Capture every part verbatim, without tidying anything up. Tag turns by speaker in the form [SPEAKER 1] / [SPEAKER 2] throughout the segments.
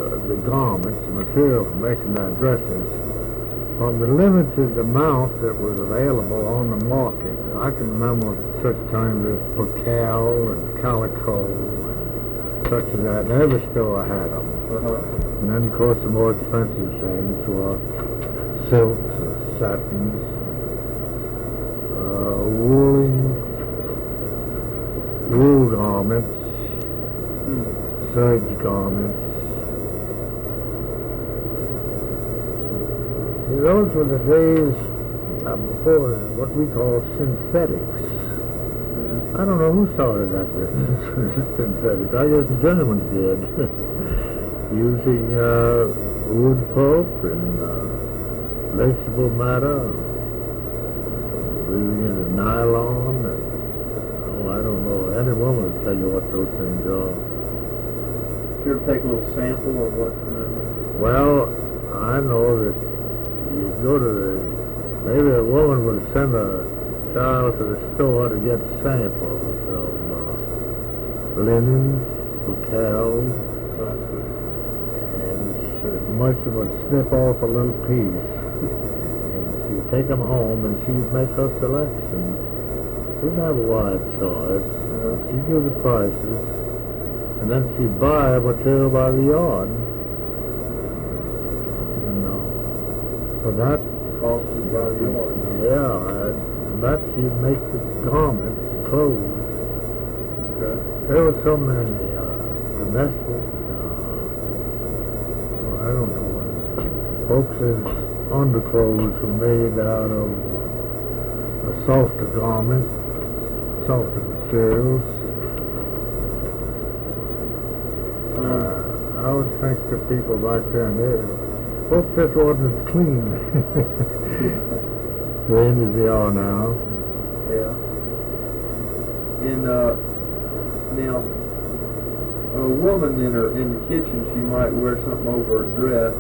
[SPEAKER 1] the, the garments, the material for making our dresses, from the limited amount that was available on the market. I can remember such times as percale and calico and such as that. Every store had them.
[SPEAKER 2] Uh-huh.
[SPEAKER 1] And then, of course, the more expensive things were silks, satins, uh, wooling, wool garments,
[SPEAKER 2] Hmm.
[SPEAKER 1] serge garments. See, those were the days uh, before what we call synthetics.
[SPEAKER 2] Yeah.
[SPEAKER 1] I don't know who started that business, synthetics. I guess the Germans did. Using uh, wood pulp and uh, vegetable matter, weaving it in nylon, and oh, I don't know. Any woman will tell you what those things are.
[SPEAKER 2] Did you ever take a little sample of what? Uh,
[SPEAKER 1] Well, I know that you go to the, maybe a woman would send a child to the store to get samples of uh, linens, percales, and she- much of would snip off a little piece, and she'd take them home and she'd make her selection. She didn't have a wide choice. Uh, she'd give the prices, and then she'd buy material by the yard. And uh, for that,
[SPEAKER 2] cost you by the yard?
[SPEAKER 1] yeah, and that she'd make the garments, clothes.
[SPEAKER 2] Okay.
[SPEAKER 1] There were so many uh, domestic, uh, I don't know, folks' underclothes were made out of uh, a softer garment, softer materials.
[SPEAKER 2] Um,
[SPEAKER 1] Uh, I would think that people back then, they, folks just wasn't as clean then as they are now.
[SPEAKER 2] yeah. And uh, now, a woman in her in the kitchen, she might wear something over her dress.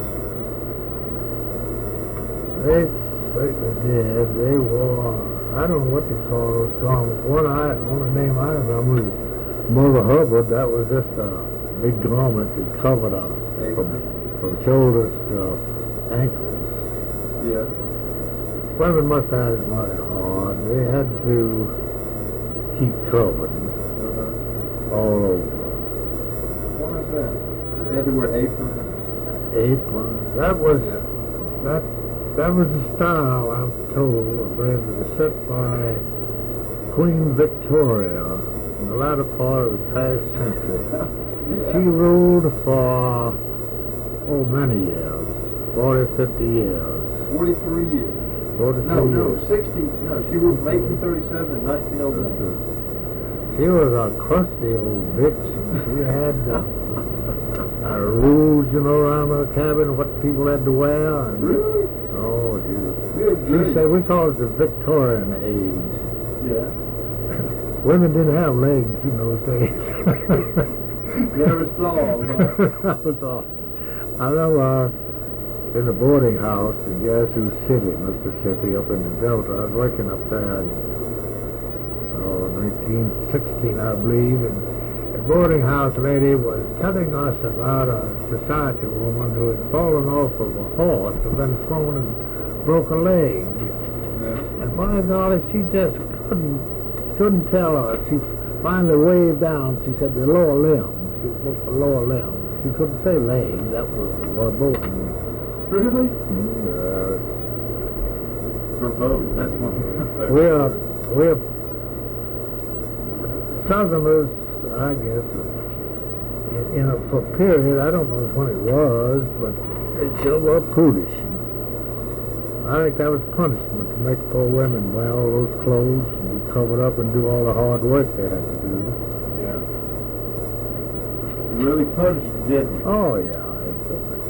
[SPEAKER 1] They certainly did. They wore, I don't know what they call those garments. One I, only name I remember was Mother Hubbard. That was just a big garment that covered her from, from shoulders to ankles.
[SPEAKER 2] Yeah.
[SPEAKER 1] Women must have had it mighty hard. They had to keep covered
[SPEAKER 2] Uh-huh.
[SPEAKER 1] all over.
[SPEAKER 2] Why is that? They had to wear aprons.
[SPEAKER 1] Aprons. That was,
[SPEAKER 2] Yeah.
[SPEAKER 1] that, that was the style, I'm told, that was set by Queen Victoria in the latter part of the past century. She ruled for, oh, many years, forty, fifty years.
[SPEAKER 2] Forty-three years.
[SPEAKER 1] forty-three
[SPEAKER 2] No, no,
[SPEAKER 1] years.
[SPEAKER 2] sixty. No, she ruled from eighteen thirty-seven to nineteen oh one.
[SPEAKER 1] She was a crusty old bitch. She had uh, uh, rules, you know, around her cabin, what people had to wear. And,
[SPEAKER 2] Really?
[SPEAKER 1] oh, dude.
[SPEAKER 2] Good
[SPEAKER 1] She
[SPEAKER 2] grief.
[SPEAKER 1] said, we call it the Victorian age.
[SPEAKER 2] Yeah.
[SPEAKER 1] Women didn't have legs in those days.
[SPEAKER 2] Never saw them, huh?
[SPEAKER 1] That was all. I remember uh, in the boarding house in Yazoo City, Mississippi, up in the Delta. I was working up there in oh, nineteen sixteen, I believe, and the boarding house lady was telling us about a society woman who had fallen off of a horse and been thrown and broke a leg.
[SPEAKER 2] Yeah.
[SPEAKER 1] And by golly, she just couldn't couldn't tell us. She finally waved down. She said the lower limb. She was the lower limb. She couldn't say leg. That was verboten.
[SPEAKER 2] Really?
[SPEAKER 1] Yes.
[SPEAKER 2] Verboten. That's one.
[SPEAKER 1] We're we're Southerners, I guess. In, in a for a period, I don't know when it was, but they sure were prudish. I think that was punishment to make poor women wear all those clothes and be covered up and do all the hard work they had to do.
[SPEAKER 2] Yeah. Really punished, didn't it?
[SPEAKER 1] Oh, yeah. It's, uh,